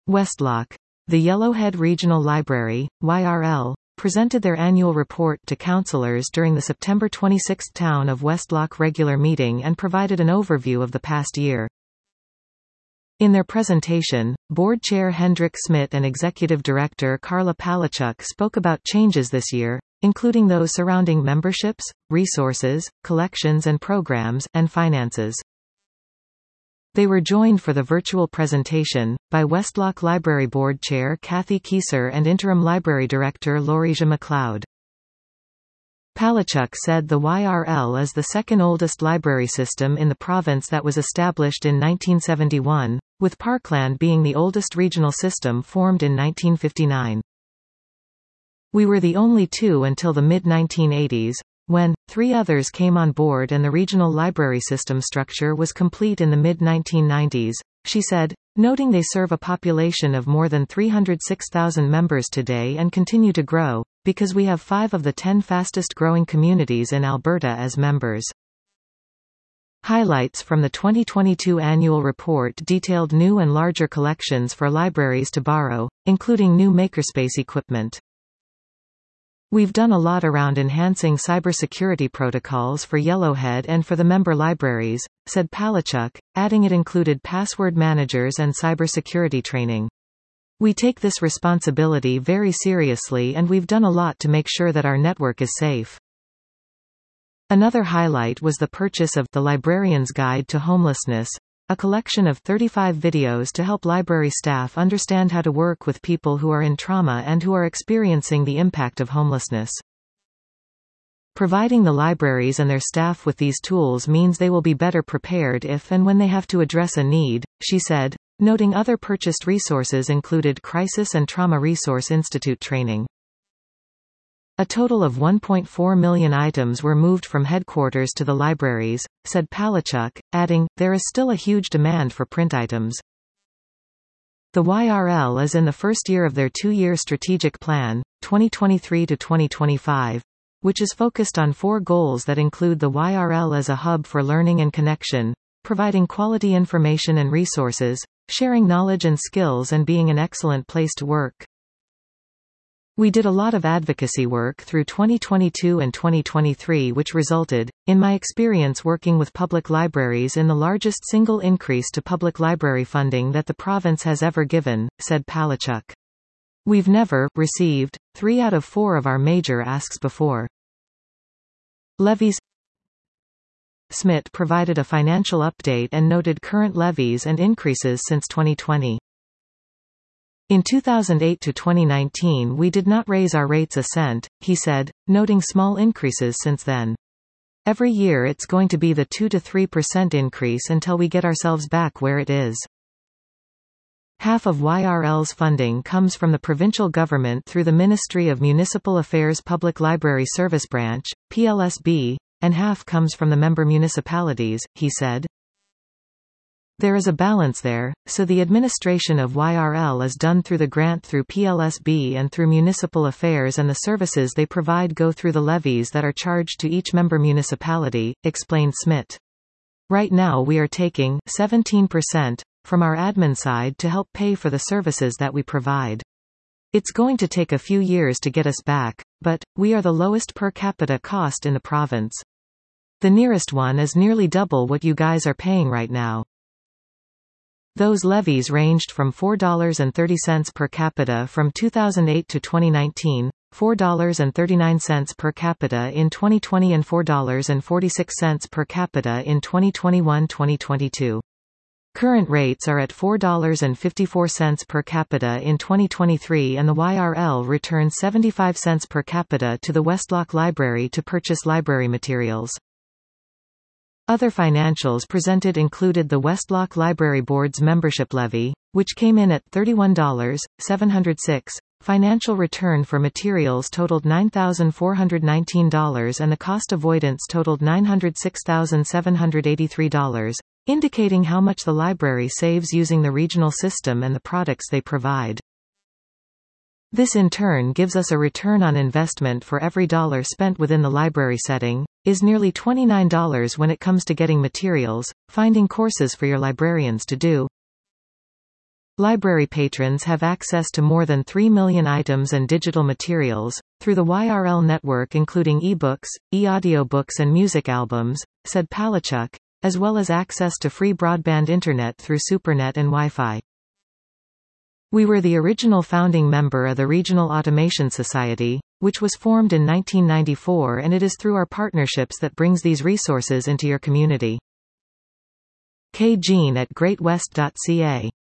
Westlock. The Yellowhead Regional Library, YRL, presented their annual report to councillors during the September 26 Town of Westlock regular meeting and provided an overview of the past year. In their presentation, Board Chair Hendrik Smit and Executive Director Carla Palachuk spoke about changes this year, including those surrounding memberships, resources, collections and programs, and finances. They were joined for the virtual presentation, by Westlock Library Board Chair Kathy Kieser and Interim Library Director Laurija MacLeod. Palachuk said the YRL is the second oldest library system in the province that was established in 1971, with Parkland being the oldest regional system formed in 1959. We were the only two until the mid-1980s, when 3 others came on board and the regional library system structure was complete in the mid-1990s, she said, noting they serve a population of more than 306,000 members today and continue to grow, because we have 5 of the 10 fastest growing communities in Alberta as members. Highlights from the 2022 annual report detailed new and larger collections for libraries to borrow, including new makerspace equipment. We've done a lot around enhancing cybersecurity protocols for Yellowhead and for the member libraries, said Palachuk, adding it included password managers and cybersecurity training. We take this responsibility very seriously and we've done a lot to make sure that our network is safe. Another highlight was the purchase of The Librarian's Guide to Homelessness, a collection of 35 videos to help library staff understand how to work with people who are in trauma and who are experiencing the impact of homelessness. Providing the libraries and their staff with these tools means they will be better prepared if and when they have to address a need, she said, noting other purchased resources included Crisis and Trauma Resource Institute training. A total of 1.4 million items were moved from headquarters to the libraries, said Palachuk, adding, there is still a huge demand for print items. The YRL is in the first year of their 2-year strategic plan, 2023 to 2025, which is focused on 4 goals that include the YRL as a hub for learning and connection, providing quality information and resources, sharing knowledge and skills and being an excellent place to work. We did a lot of advocacy work through 2022 and 2023 which resulted, in my experience working with public libraries, in the largest single increase to public library funding that the province has ever given, said Palachuk. We've never received 3 out of 4 of our major asks before. Levies. Smit provided a financial update and noted current levies and increases since 2020. In 2008 to 2019 we did not raise our rates a cent, he said, noting small increases since then. Every year it's going to be the 2 to 3% increase until we get ourselves back where it is. Half of YRL's funding comes from the provincial government through the Ministry of Municipal Affairs Public Library Service Branch, PLSB, and half comes from the member municipalities, he said. There is a balance there, so the administration of YRL is done through the grant through PLSB and through municipal affairs, and the services they provide go through the levies that are charged to each member municipality, explained Smit. Right now we are taking 17% from our admin side to help pay for the services that we provide. It's going to take a few years to get us back, but we are the lowest per capita cost in the province. The nearest one is nearly double what you guys are paying right now. Those levies ranged from $4.30 per capita from 2008 to 2019, $4.39 per capita in 2020 and $4.46 per capita in 2021-2022. Current rates are at $4.54 per capita in 2023 and the YRL returns 75 cents per capita to the Westlock Library to purchase library materials. Other financials presented included the Westlock Library Board's membership levy, which came in at $31,706, financial return for materials totaled $9,419 and the cost avoidance totaled $906,783, indicating how much the library saves using the regional system and the products they provide. This in turn gives us a return on investment for every dollar spent within the library setting, is nearly $29 when it comes to getting materials, finding courses for your librarians to do, Library patrons have access to more than 3 million items and digital materials, through the YRL network including e-books, e-audiobooks and music albums, said Palachuk, as well as access to free broadband internet through SuperNet and Wi-Fi. We were the original founding member of the Regional Automation Society, which was formed in 1994, and it is through our partnerships that brings these resources into your community. K. Jean at greatwest.ca